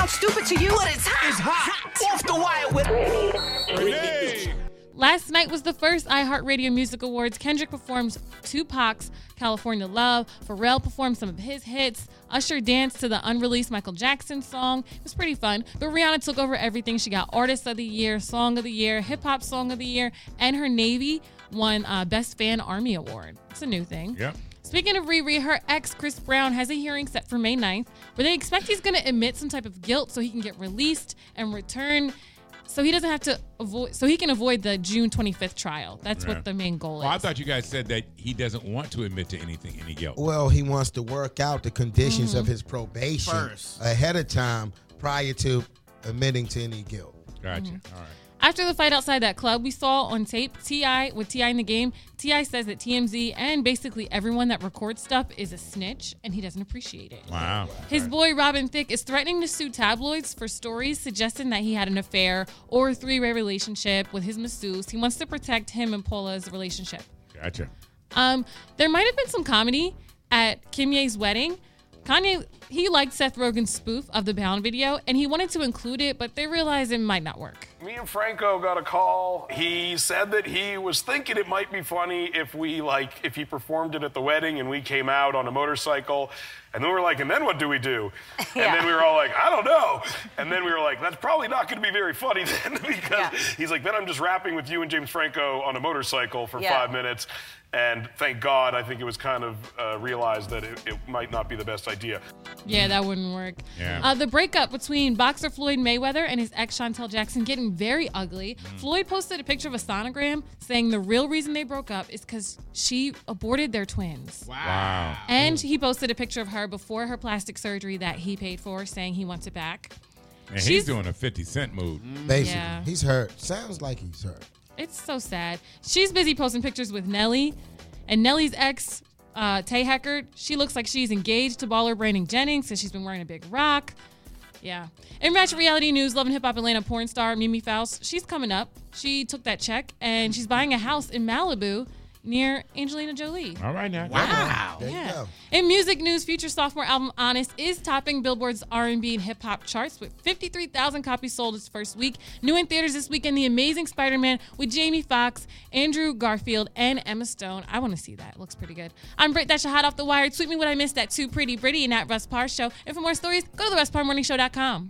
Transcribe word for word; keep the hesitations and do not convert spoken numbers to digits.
sound stupid to you? But it's hot. It's hot. Off the wire with Renee. Last night was the first iHeartRadio Music Awards. Kendrick performed Tupac's California Love. Pharrell performed some of his hits. Usher danced to the unreleased Michael Jackson song. It was pretty fun. But Rihanna took over everything. She got Artist of the Year, Song of the Year, Hip Hop Song of the Year, and her Navy won uh, Best Fan Army Award. It's a new thing. Yep. Speaking of Riri, her ex, Chris Brown, has a hearing set for May ninth, where they expect he's going to admit some type of guilt so he can get released and return, so he doesn't have to avoid, so he can avoid the June twenty-fifth trial. That's Yeah. what the main goal is. Well, I thought you guys said that he doesn't want to admit to anything, any guilt. Well, he wants to work out the conditions Mm-hmm. of his probation First. ahead of time prior to admitting to any guilt. Gotcha. Mm-hmm. All right. After the fight outside that club, we saw on tape T I with T I in the game. T I says that T M Z and basically everyone that records stuff is a snitch, and he doesn't appreciate it. Wow. His boy Robin Thicke is threatening to sue tabloids for stories suggesting that he had an affair or a three-way relationship with his masseuse. He wants to protect him and Paula's relationship. Gotcha. Um, there might have been some comedy at Kim Ye's wedding. Kanye, he liked Seth Rogen's spoof of the Bound video, and he wanted to include it, but they realized it might not work. Me and Franco got a call. He said that he was thinking it might be funny if we, like, if he performed it at the wedding and we came out on a motorcycle. And then we were like, and then what do we do? And Yeah. then we were all like, I don't know. And then we were like, that's probably not going to be very funny then, because Yeah. he's like, then I'm just rapping with you and James Franco on a motorcycle for Yeah. five minutes. And thank God, I think it was kind of uh, realized that it, it might not be the best idea. Yeah, that wouldn't work. Yeah. Uh, the breakup between boxer Floyd Mayweather and his ex Chantel Jackson getting very ugly. Floyd posted a picture of a sonogram saying the real reason they broke up is because she aborted their twins. Wow. And he posted a picture of her before her plastic surgery that he paid for, saying he wants it back. And She's- he's doing a fifty cent move. Basically, Yeah. he's hurt. Sounds like he's hurt. It's so sad. She's busy posting pictures with Nelly, and Nelly's ex, uh, Tay Heckard, she looks like she's engaged to baller Brandon Jennings, since she's been wearing a big rock. Yeah. In Ratchet Reality News, Love and Hip Hop Atlanta porn star Mimi Faust, she's coming up. She took that check, and she's buying a house in Malibu near Angelina Jolie. All right now. Wow. There you Yeah. go. In music news, Future's sophomore album Honest is topping Billboard's R and B and hip hop charts with fifty-three thousand copies sold its first week. New in theaters this weekend, The Amazing Spider-Man with Jamie Foxx, Andrew Garfield, and Emma Stone. I want to see that. It looks pretty good. I'm Britt. That's your hot off the wire. Tweet me what I missed at Too Pretty Britty and at Russ Parr Show. And for more stories, go to the russ parr morning show dot com.